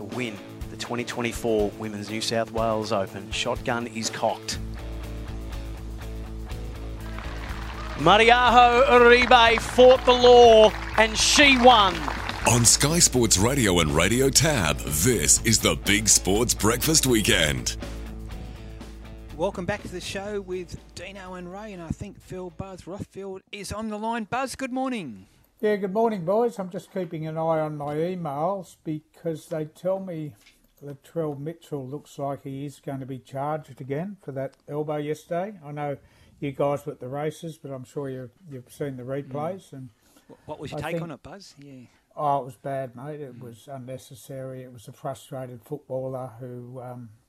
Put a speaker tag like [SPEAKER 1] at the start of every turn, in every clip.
[SPEAKER 1] to win the 2024 Women's New South Wales Open. Shotgun is cocked. Mariaho Uribe fought the law and she won.
[SPEAKER 2] On Sky Sports Radio and Radio Tab, this is the Big Sports Breakfast Weekend.
[SPEAKER 3] Welcome back to the show with Dino and Ray, and I think Phil Buzz Rothfield is on the line. Buzz, good morning.
[SPEAKER 4] Yeah, good morning, boys. I'm just keeping an eye on my emails because they tell me Latrell Mitchell looks like he is going to be charged again for that elbow yesterday. I know you guys were at the races, but I'm sure you've seen the replays. And
[SPEAKER 3] what was your take on it, Buzz? Yeah.
[SPEAKER 4] Oh, it was bad, mate. It was unnecessary. It was a frustrated footballer who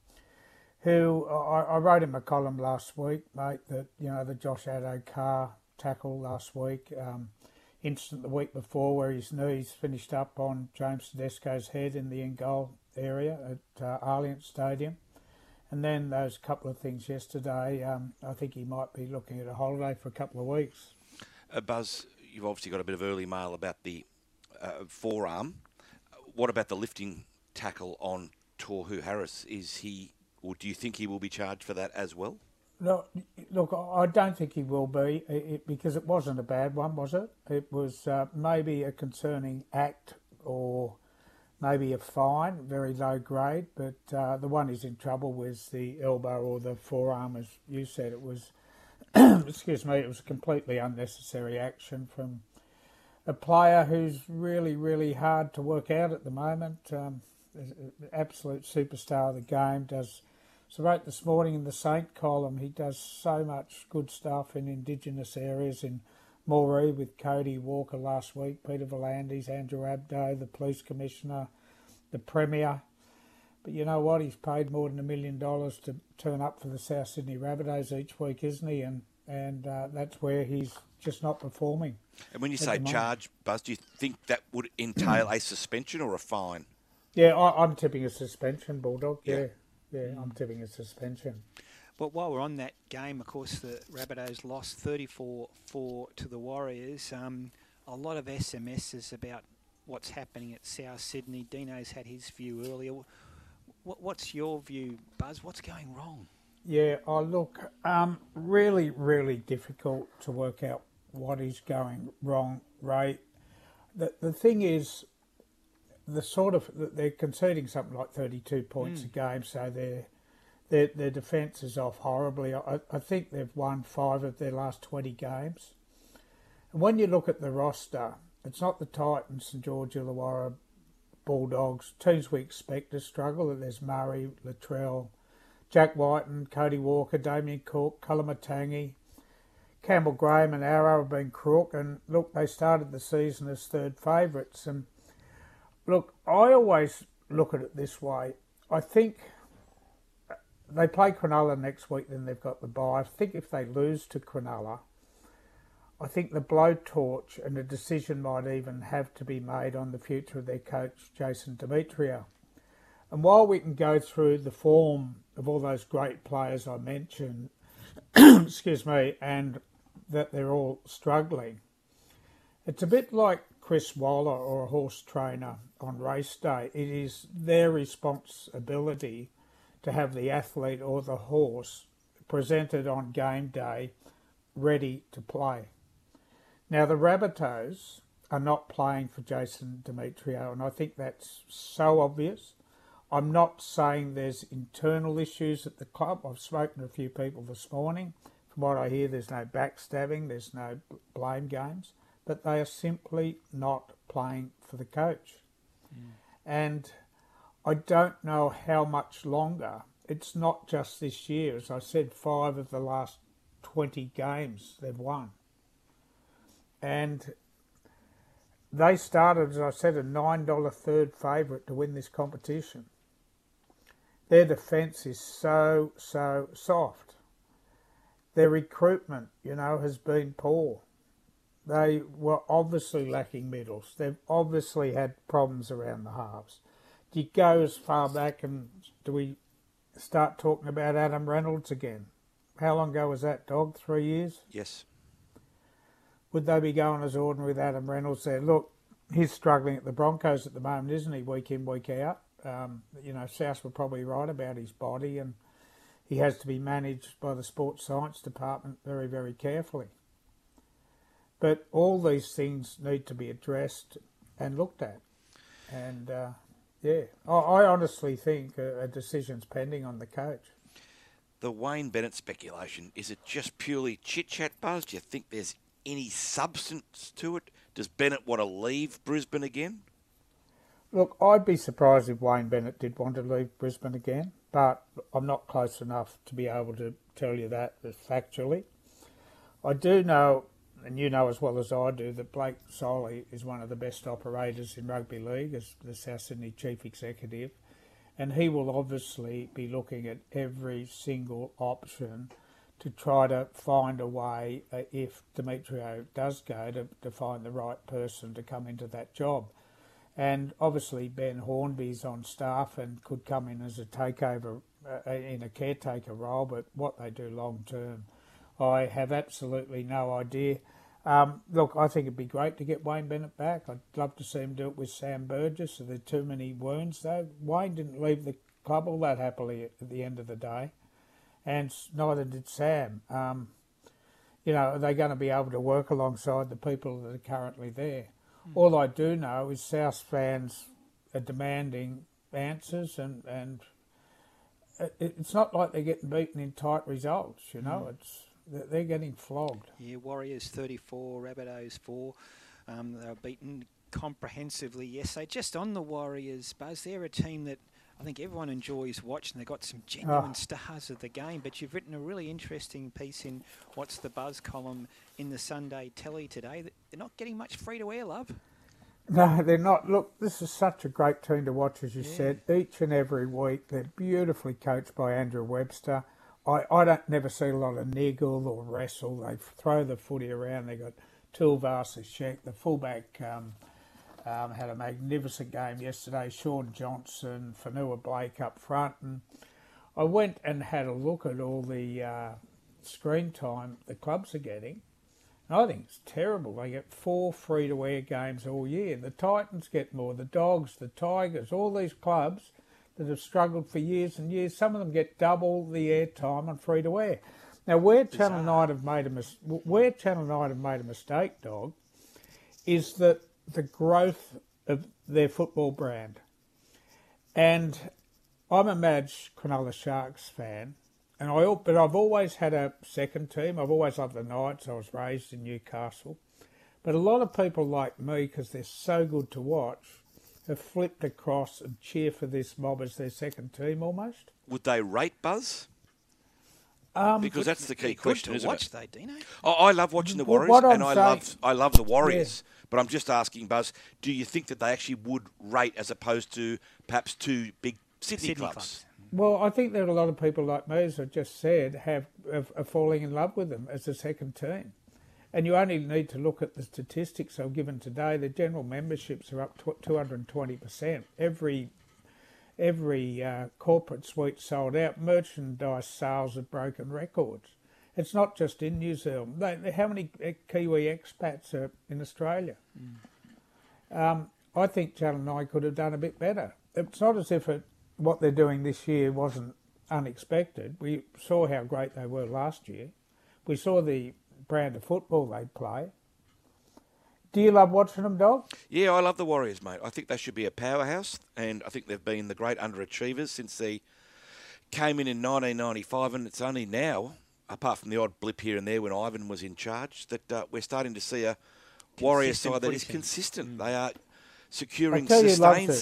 [SPEAKER 4] I wrote in my column last week, mate, that, you know, the Josh Addo-Carr tackle last week, instant the week before where his knees finished up on James Tedesco's head in the in-goal area at Allianz Stadium. And then those couple of things yesterday, I think he might be looking at a holiday for a couple of weeks.
[SPEAKER 5] Buzz, you've obviously got a bit of early mail about the forearm. What about the lifting tackle on Tohu Harris? Is he, or do you think he will be charged for that as well?
[SPEAKER 4] No, look, I don't think he will be, because it wasn't a bad one, was it? It was maybe a concerning act or maybe a fine, very low grade, but the one he's in trouble with the elbow or the forearm, as you said. It was, excuse me, it was a completely unnecessary action from a player who's really, really hard to work out at the moment. Absolute superstar of the game. So I wrote this morning in the Saint column, he does so much good stuff in Indigenous areas in Moree with Cody Walker last week, Peter V'landys, Andrew Abdo, the Police Commissioner, the Premier. But you know what? He's paid more than $1 million to turn up for the South Sydney Rabbitohs each week, isn't he? And that's where he's just not performing.
[SPEAKER 5] And when you say charge, Buzz, do you think that would entail a suspension or a fine?
[SPEAKER 4] Yeah, I'm tipping a suspension, Bulldog. Yeah, I'm tipping a suspension.
[SPEAKER 3] But while we're on that game, of course, the Rabbitohs lost 34-4 to the Warriors. A lot of SMSs about what's happening at South Sydney. Dino's had his view earlier. What's your view, Buzz? What's going wrong?
[SPEAKER 4] Yeah, look, really, really difficult to work out what is going wrong, Ray. The thing is, they're conceding something like 32 points a game, so their defence is off horribly. I think they've won 5 of their last 20 games. And when you look at the roster, it's not the Titans, St George Illawarra, Bulldogs, teams we expect to struggle. There's Murray, Latrell, Jack Whiten, Cody Walker, Damien Cook, Kalamatangi, Campbell Graham and Arrow have been crook. And look, they started the season as third favourites. And look, I always look at it this way. I think they play Cronulla next week, then they've got the bye. I think if they lose to Cronulla, I think the blowtorch and a decision might even have to be made on the future of their coach, Jason Demetriou. And while we can go through the form of all those great players I mentioned, excuse me, and that they're all struggling, it's a bit like Chris Waller or a horse trainer on race day. It is their responsibility to have the athlete or the horse presented on game day ready to play. Now, the Rabbitohs are not playing for Jason Demetriou, and I think that's so obvious. I'm not saying there's internal issues at the club. I've spoken to a few people this morning. From what I hear, there's no backstabbing, there's no blame games, but they are simply not playing for the coach. And I don't know how much longer. It's not just this year. As I said, 5 of the last 20 games they've won. And they started, as I said, a $9 third favourite to win this competition. Their defence is so soft. Their recruitment, has been poor. They were obviously lacking middles. They've obviously had problems around the halves. Do you go as far back and do we start talking about Adam Reynolds again? How long ago was that, Dog? 3 years?
[SPEAKER 5] Yes.
[SPEAKER 4] Would they be going as ordinary with Adam Reynolds there? Look, he's struggling at the Broncos at the moment, isn't he? Week in, week out. South were probably right about his body, and he has to be managed by the sports science department very, very carefully. But all these things need to be addressed and looked at. And, I honestly think a decision's pending on the coach.
[SPEAKER 5] The Wayne Bennett speculation, is it just purely chit-chat, Buzz? Do you think there's any substance to it? Does Bennett want to leave Brisbane again?
[SPEAKER 4] Look, I'd be surprised if Wayne Bennett did want to leave Brisbane again, but I'm not close enough to be able to tell you that factually. I do know, and you know as well as I do, that Blake Solly is one of the best operators in rugby league as the South Sydney chief executive, and he will obviously be looking at every single option to try to find a way, if Demetrio does go, to find the right person to come into that job. And obviously Ben Hornby's on staff and could come in as a takeover, in a caretaker role, but what they do long term, I have absolutely no idea. Look, I think it'd be great to get Wayne Bennett back. I'd love to see him do it with Sam Burgess. There are too many wounds, though. Wayne didn't leave the club all that happily at the end of the day, and neither did Sam. Are they going to be able to work alongside the people that are currently there? All I do know is South fans are demanding answers, and it's not like they're getting beaten in tight results, They're getting flogged.
[SPEAKER 3] Yeah, Warriors 34, Rabbitohs 4. They were beaten comprehensively yesterday. Just on the Warriors, Buzz, they're a team that I think everyone enjoys watching. They've got some genuine stars of the game, but you've written a really interesting piece in What's the Buzz column in the Sunday Telly today. They're not getting much free-to-air love.
[SPEAKER 4] No, they're not. Look, this is such a great team to watch, as you said, each and every week. They're beautifully coached by Andrew Webster. I don't never see a lot of niggle or wrestle. They throw the footy around. They got Tuivasa-Sheck, the fullback, had a magnificent game yesterday. Sean Johnson, Fanua Blake up front, and I went and had a look at all the screen time the clubs are getting. And I think it's terrible. They get 4 free-to-air games all year. The Titans get more. The Dogs, the Tigers, all these clubs that have struggled for years and years. Some of them get double the airtime on free-to-air. Now, where Channel 9 have made a mistake, Dog, is that the growth of their football brand. And I'm a Madge Cronulla Sharks fan, but I've always had a second team. I've always loved the Knights. I was raised in Newcastle. But a lot of people like me, because they're so good to watch, have flipped across and cheer for this mob as their second team almost.
[SPEAKER 5] Would they rate, Buzz? Because that's the key question, isn't it?
[SPEAKER 3] They, Dino?
[SPEAKER 5] I love watching the Warriors, and I love the Warriors. Yeah. But I'm just asking, Buzz, do you think that they actually would rate as opposed to perhaps 2 big Sydney clubs?
[SPEAKER 4] Well, I think that a lot of people like me, as I just said, are falling in love with them as a second team. And you only need to look at the statistics I've given today. The general memberships are up 220%. Every corporate suite sold out. Merchandise sales have broken records. It's not just in New Zealand. How many Kiwi expats are in Australia? I think Channel 9 could have done a bit better. It's not as if what they're doing this year wasn't unexpected. We saw how great they were last year. We saw the brand of football they play. Do you love watching them, Dog?
[SPEAKER 5] Yeah, I love the Warriors, mate. I think they should be a powerhouse, and I think they've been the great underachievers since they came in 1995, and it's only now, apart from the odd blip here and there when Ivan was in charge, that we're starting to see a Warriors side that is consistent. They are securing sustained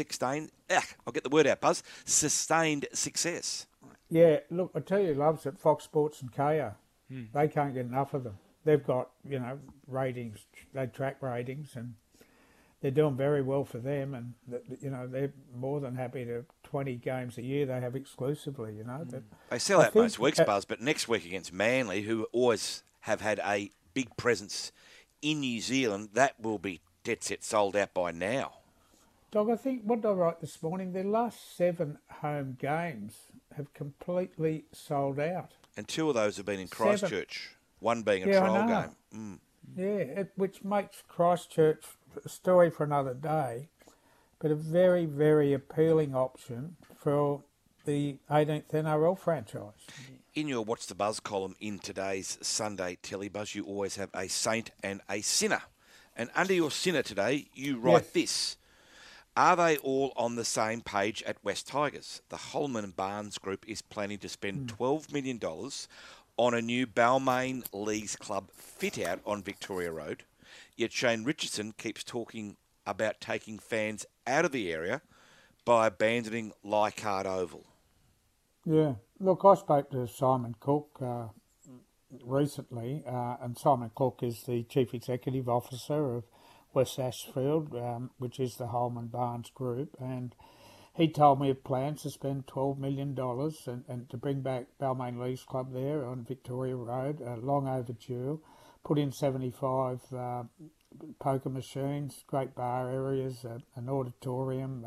[SPEAKER 5] success.
[SPEAKER 4] Yeah, look, I tell you who loves it, Fox Sports and Kayo. They can't get enough of them. They've got, ratings. They track ratings, and they're doing very well for them. And, they're more than happy to 20 games a year they have exclusively,
[SPEAKER 5] They sell out most weeks, Buzz, but next week against Manly, who always have had a big presence in New Zealand, that will be dead set sold out by now.
[SPEAKER 4] Dog, I think, what did I write this morning? Their last 7 home games have completely sold out.
[SPEAKER 5] And 2 of those have been in Christchurch, 1 being a trial game.
[SPEAKER 4] Yeah, which makes Christchurch a story for another day. but a very, very appealing option for the 18th NRL franchise.
[SPEAKER 5] In your What's the Buzz column in today's Sunday Telebuzz, you always have a saint and a sinner. And under your sinner today, you write this. Are they all on the same page at West Tigers? The Holman and Barnes Group is planning to spend $12 million on a new Balmain Leagues Club fit-out on Victoria Road. Yet Shane Richardson keeps talking about taking fans out of the area by abandoning Leichhardt Oval.
[SPEAKER 4] Yeah, look, I spoke to Simon Cook recently, and Simon Cook is the Chief Executive Officer of West Ashfield, which is the Holman Barnes Group, and he told me of plans to spend $12 million and to bring back Balmain Leagues Club there on Victoria Road, long overdue, put in 75 poker machines, great bar areas, an auditorium,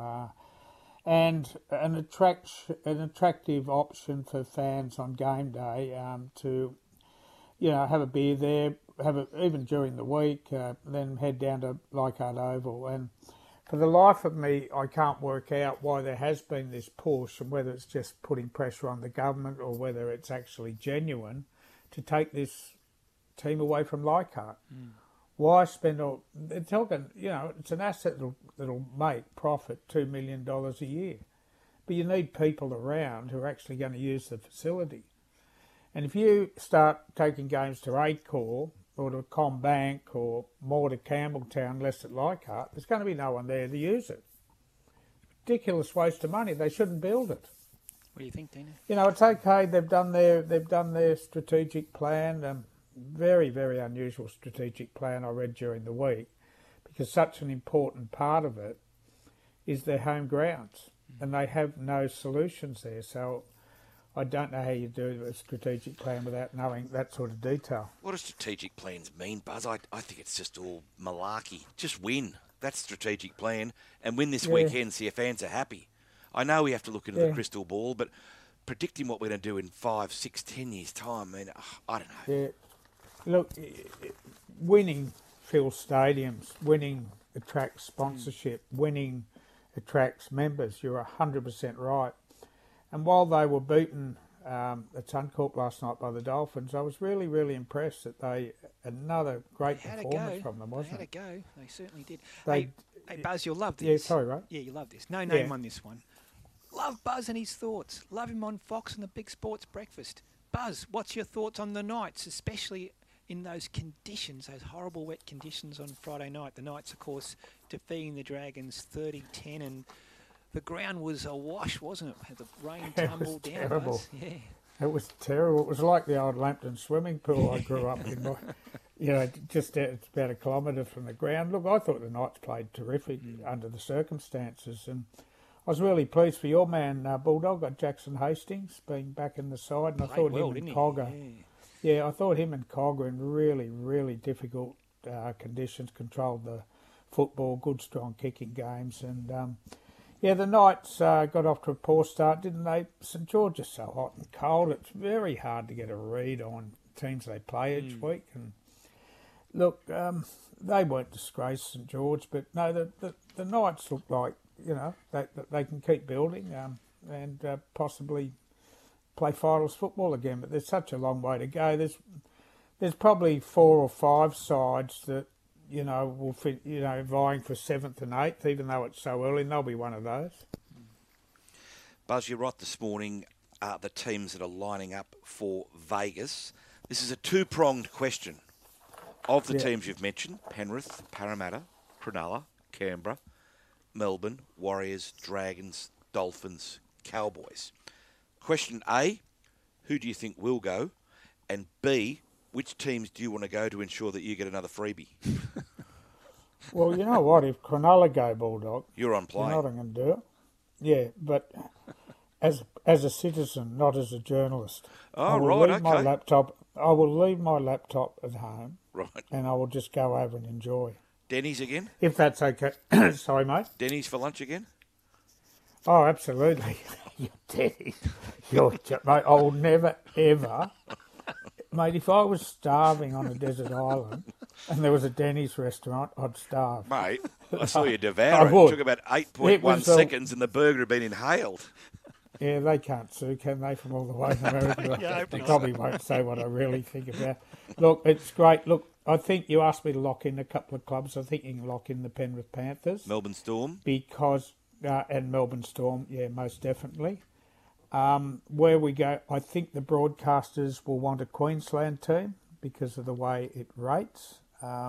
[SPEAKER 4] and an attractive option for fans on game day to, have a beer there, even during the week, then head down to Leichhardt Oval. And for the life of me, I can't work out why there has been this push, and whether it's just putting pressure on the government or whether it's actually genuine to take this team away from Leichhardt. Why spend all... They're talking, it's an asset that'll make profit $2 million a year. But you need people around who are actually going to use the facility. And if you start taking games to Acor or to Combank or more to Campbelltown, less at Leichhardt, there's going to be no one there to use it. Ridiculous waste of money. They shouldn't build it.
[SPEAKER 3] What do you think, Dino?
[SPEAKER 4] It's okay. They've done their strategic plan. Very, very unusual strategic plan I read during the week, because such an important part of it is their home grounds, and they have no solutions there. So I don't know how you do a strategic plan without knowing that sort of detail.
[SPEAKER 5] What do strategic plans mean, Buzz? I think it's just all malarkey. Just win. That's strategic plan. And win this weekend so your fans are happy. I know we have to look into the crystal ball, but predicting what we're going to do in 5, 6, 10 years' time, I don't know.
[SPEAKER 4] Yeah. Look, winning fills stadiums, winning attracts sponsorship, winning attracts members. You're 100% right. And while they were beaten at Suncorp last night by the Dolphins, I was really, really impressed that another great performance from them, wasn't it?
[SPEAKER 3] They had a go. They certainly did.
[SPEAKER 4] Hey,
[SPEAKER 3] Buzz, you'll love this.
[SPEAKER 4] Yeah, sorry, right?
[SPEAKER 3] Yeah, you love this. No name on this one. Love Buzz and his thoughts. Love him on Fox and the Big Sports Breakfast. Buzz, what's your thoughts on the Knights, especially in those conditions, those horrible wet conditions on Friday night? The Knights, of course, defeating the Dragons 30-10, and the ground was awash, wasn't it? Had the rain tumbled down.
[SPEAKER 4] Terrible.
[SPEAKER 3] Buzz. Yeah.
[SPEAKER 4] It was terrible. It was like the old Lambton swimming pool I grew up in. It's about a kilometre from the ground. Look, I thought the Knights played terrific under the circumstances, and I was really pleased for your man, Bulldog, got Jackson Hastings being back in the side, and I thought him and Cogger. Yeah, I thought him and Cogger in really, really difficult conditions controlled the football, good, strong kicking games. And, the Knights got off to a poor start, didn't they? St George is so hot and cold. It's very hard to get a read on teams they play each week. And look, they weren't disgraced, St George, but no, the Knights look like, they can keep building and possibly play finals football again, but there's such a long way to go. There's probably 4 or 5 sides that will fit, vying for 7th and 8th, even though it's so early, and they'll be one of those.
[SPEAKER 5] Buzz, you're right this morning. The teams that are lining up for Vegas. This is a 2-pronged question. Of the teams you've mentioned, Penrith, Parramatta, Cronulla, Canberra, Melbourne, Warriors, Dragons, Dolphins, Cowboys. Question A, who do you think will go? And B, which teams do you want to go to ensure that you get another freebie?
[SPEAKER 4] Well, you know what? If Cronulla go, Bulldog,
[SPEAKER 5] you're on plane.
[SPEAKER 4] You're not going to do it. Yeah, but as a citizen, not as a journalist.
[SPEAKER 5] Oh, right, okay.
[SPEAKER 4] I will leave my laptop at home.
[SPEAKER 5] Right.
[SPEAKER 4] And I will just go over and enjoy.
[SPEAKER 5] Denny's again?
[SPEAKER 4] If that's okay. Sorry, mate.
[SPEAKER 5] Denny's for lunch again?
[SPEAKER 4] Oh, absolutely. You're Denny's. Mate, I will never, ever... Mate, if I was starving on a desert island and there was a Denny's restaurant, I'd starve.
[SPEAKER 5] Mate, I saw you
[SPEAKER 4] I
[SPEAKER 5] devour it.
[SPEAKER 4] would.
[SPEAKER 5] It took about
[SPEAKER 4] It
[SPEAKER 5] 8.1
[SPEAKER 4] was,
[SPEAKER 5] seconds and the burger had been inhaled.
[SPEAKER 4] Yeah, they can't sue, can they, from all the way in America?
[SPEAKER 3] Yeah, I hope
[SPEAKER 4] They
[SPEAKER 3] not.
[SPEAKER 4] probably won't say what I really think about. Look, it's great. Look, I think you asked me to lock in a couple of clubs. I think you can lock in the Penrith Panthers.
[SPEAKER 5] Melbourne Storm.
[SPEAKER 4] Because, and Melbourne Storm, yeah, most definitely. Where we go, I think the broadcasters will want a Queensland team because of the way it rates,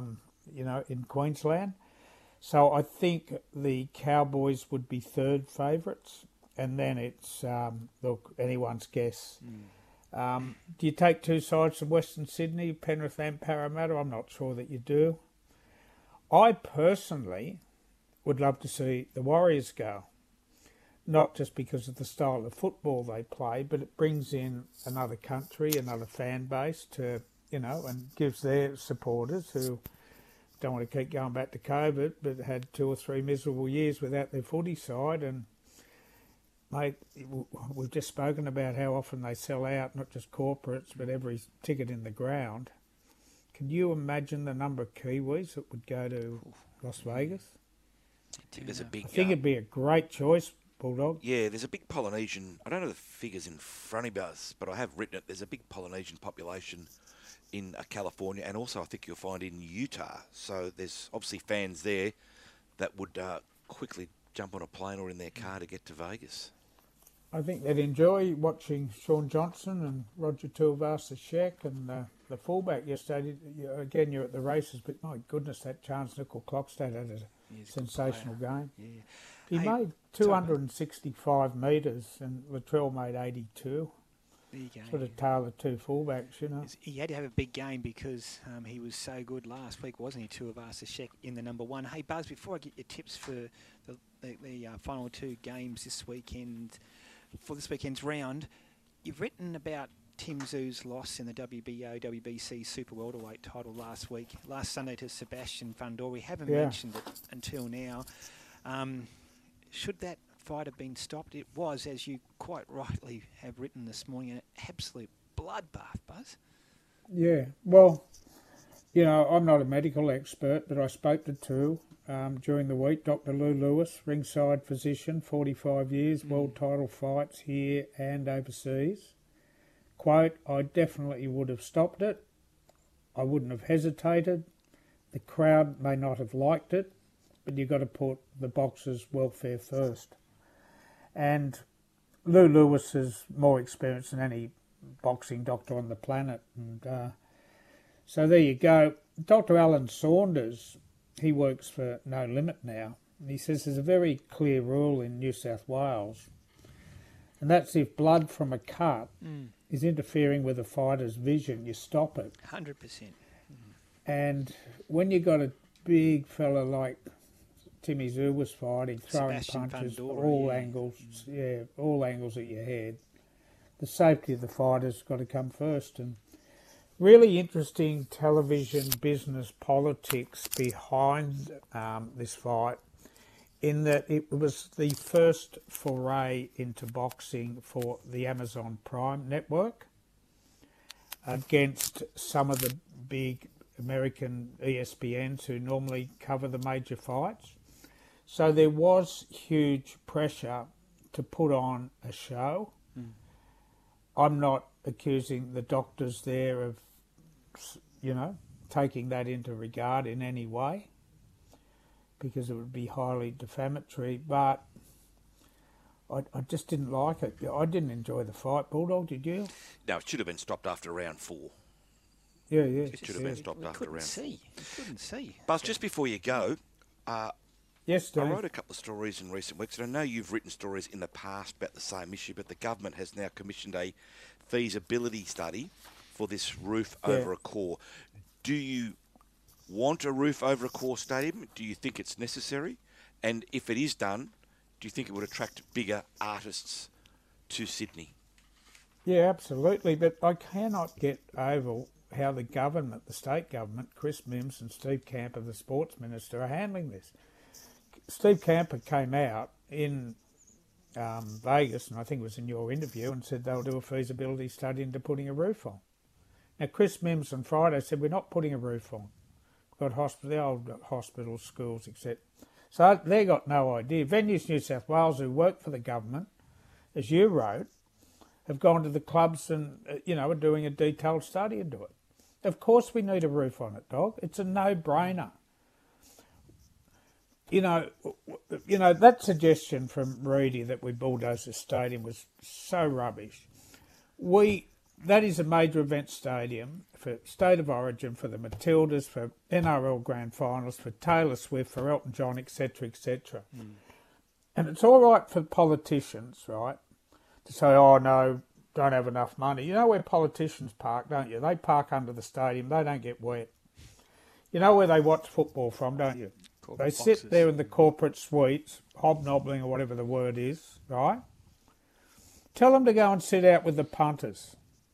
[SPEAKER 4] in Queensland. So I think the Cowboys would be third favourites. And then it's, look, anyone's guess. Do you take two sides of Western Sydney, Penrith and Parramatta? I'm not sure that you do. I personally would love to see the Warriors go. Not just because of the style of football they play, but it brings in another country, another fan base to, and gives their supporters who don't want to keep going back to COVID, but had 2 or 3 miserable years without their footy side. And mate, we've just spoken about how often they sell out, not just corporates, but every ticket in the ground. Can you imagine the number of Kiwis that would go to Las Vegas?
[SPEAKER 5] There's a big.
[SPEAKER 4] I think it'd be a great choice, Bulldog.
[SPEAKER 5] Yeah, there's a big Polynesian. I don't know the figures in front of us, but I have written it. There's a big Polynesian population in California, and also I think you'll find in Utah. So there's obviously fans there that would quickly jump on a plane or in their car to get to Vegas.
[SPEAKER 4] I think they'd enjoy watching Sean Johnson and Roger Tuivasa-Sheck and the fullback yesterday. Again, you're at the races, but my goodness, that Charles Nickel-Clockstad had a sensational game.
[SPEAKER 3] Yeah.
[SPEAKER 4] He made 265 metres and Latrell made 82.
[SPEAKER 3] There you go.
[SPEAKER 4] Sort of tail of two fullbacks,
[SPEAKER 3] He had to have a big game because he was so good last week, wasn't he? Tuivasa-Sheck in the number one. Hey, Buzz, before I get your tips for the final 2 games this weekend, for this weekend's round, you've written about Tim Zoo's loss in the WBO, WBC Super Welterweight title last Sunday to Sebastian Fundora. We haven't mentioned it until now. Should that fight have been stopped? It was, as you quite rightly have written this morning, an absolute bloodbath, Buzz.
[SPEAKER 4] Yeah, well, I'm not a medical expert, but I spoke to 2 during the week. Dr. Lou Lewis, ringside physician, 45 years, world title fights here and overseas. Quote, I definitely would have stopped it. I wouldn't have hesitated. The crowd may not have liked it, but you've got to put the boxer's welfare first. And Lou Lewis is more experienced than any boxing doctor on the planet. And so there you go. Dr. Alan Saunders, he works for No Limit now. And he says there's a very clear rule in New South Wales. And that's if blood from a cut is interfering with a fighter's vision, you stop it.
[SPEAKER 3] 100%.
[SPEAKER 4] And when you got a big fella like Timmy Zoo was fighting, throwing
[SPEAKER 3] Sebastian
[SPEAKER 4] punches,
[SPEAKER 3] Fundora,
[SPEAKER 4] all angles at your head, the safety of the fighter's got to come first. And really interesting television business politics behind this fight, in that it was the first foray into boxing for the Amazon Prime network against some of the big American ESPNs who normally cover the major fights. So there was huge pressure to put on a show. I'm not accusing the doctors there of, taking that into regard in any way, because it would be highly defamatory, but I just didn't like it. I didn't enjoy the fight. Bulldog, did you?
[SPEAKER 5] No, it should have been stopped after round 4.
[SPEAKER 4] Yeah.
[SPEAKER 5] It should have been stopped after round 4.
[SPEAKER 3] We couldn't see.
[SPEAKER 5] Buzz, just before you go,
[SPEAKER 4] Yes, Dave.
[SPEAKER 5] I wrote a couple of stories in recent weeks, and I know you've written stories in the past about the same issue, but the government has now commissioned a feasibility study for this roof over a core. Do you want a roof over a core stadium? Do you think it's necessary? And if it is done, do you think it would attract bigger artists to Sydney?
[SPEAKER 4] Yeah, absolutely. But I cannot get over how the government, the state government, Chris Mims and Steve Camper, the sports minister, are handling this. Steve Camper came out in Vegas, and I think it was in your interview, and said they'll do a feasibility study into putting a roof on. Now, Chris Mims on Friday said, we're not putting a roof on. We've got the old hospitals, schools, etc. So they got no idea. Venues New South Wales, who work for the government, as you wrote, have gone to the clubs and, are doing a detailed study into it. Of course we need a roof on it, dog. It's a no-brainer. That suggestion from Reedy that we bulldoze the stadium was so rubbish. That is a major event stadium for State of Origin, for the Matildas, for NRL Grand Finals, for Taylor Swift, for Elton John, etc., etc. And it's all right for politicians, right, to say, oh, no, don't have enough money. You know where politicians park, don't you? They park under the stadium. They don't get wet. You know where they watch football from, don't you? They sit there in the corporate suites, hobnobbling or whatever the word is, right? Tell them to go and sit out with the punters.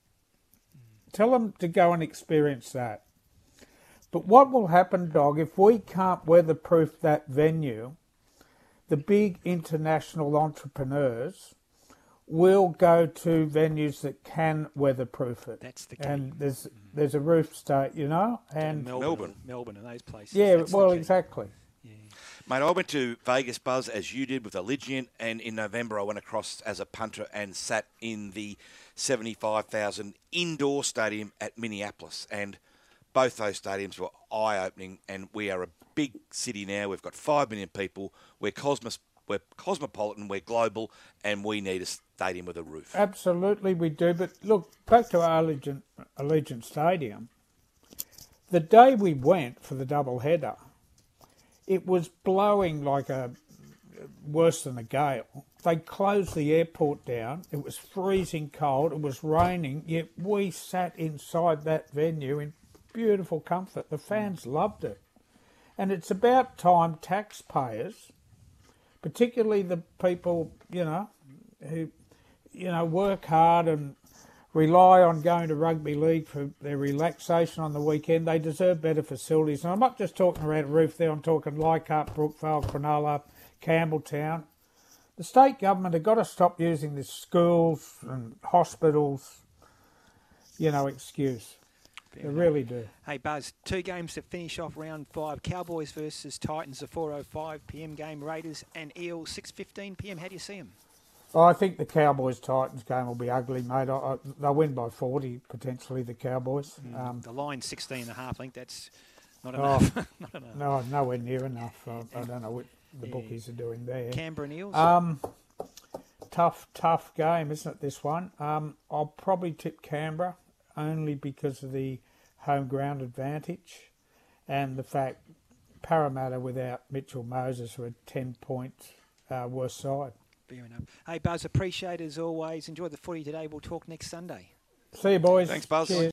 [SPEAKER 4] Tell them to go and experience that. But what will happen, dog, if we can't weatherproof that venue, the big international entrepreneurs will go to venues that can weatherproof it.
[SPEAKER 3] That's the key.
[SPEAKER 4] And there's a roof state, and
[SPEAKER 5] Melbourne
[SPEAKER 3] and those places.
[SPEAKER 4] Yeah,
[SPEAKER 3] That's
[SPEAKER 4] well,
[SPEAKER 3] the key.
[SPEAKER 4] exactly.
[SPEAKER 3] Yeah.
[SPEAKER 5] Mate, I went to Vegas, Buzz, as you did with Allegiant, and in November I went across as a punter and sat in the 75,000 indoor stadium at Minneapolis, and both those stadiums were eye-opening, and we are a big city now. We've got 5 million people. We're cosmopolitan, we're global, and we need a stadium with a roof.
[SPEAKER 4] Absolutely we do, but look, back to our Allegiant Stadium. The day we went for the double header, it was blowing like worse than a gale. They closed the airport down. It was freezing cold. It was raining. Yet we sat inside that venue in beautiful comfort. The fans loved it. And it's about time taxpayers, particularly the people, who, work hard and rely on going to rugby league for their relaxation on the weekend. They deserve better facilities. And I'm not just talking about a roof there. I'm talking Leichhardt, Brookvale, Cronulla, Campbelltown. The state government have got to stop using this schools and hospitals, excuse. They really do.
[SPEAKER 3] Hey, Buzz, 2 games to finish off round 5. Cowboys versus Titans, the 4:05 p.m. game. Raiders and Eels, 6:15 p.m. How do you see them?
[SPEAKER 4] I think the Cowboys-Titans game will be ugly, mate. They'll win by 40, potentially, the Cowboys.
[SPEAKER 3] The line's 16.5. I think that's not enough. Not enough.
[SPEAKER 4] No, nowhere near enough. I don't know what the bookies are doing there.
[SPEAKER 3] Canberra and Eels?
[SPEAKER 4] Tough game, isn't it, this one? I'll probably tip Canberra, only because of the home ground advantage and the fact Parramatta without Mitchell Moses are a 10-point worse side.
[SPEAKER 3] Fair enough. Hey, Buzz, appreciate it as always. Enjoy the footy today. We'll talk next Sunday.
[SPEAKER 4] See you, boys.
[SPEAKER 5] Thanks, Buzz.
[SPEAKER 4] Cheers.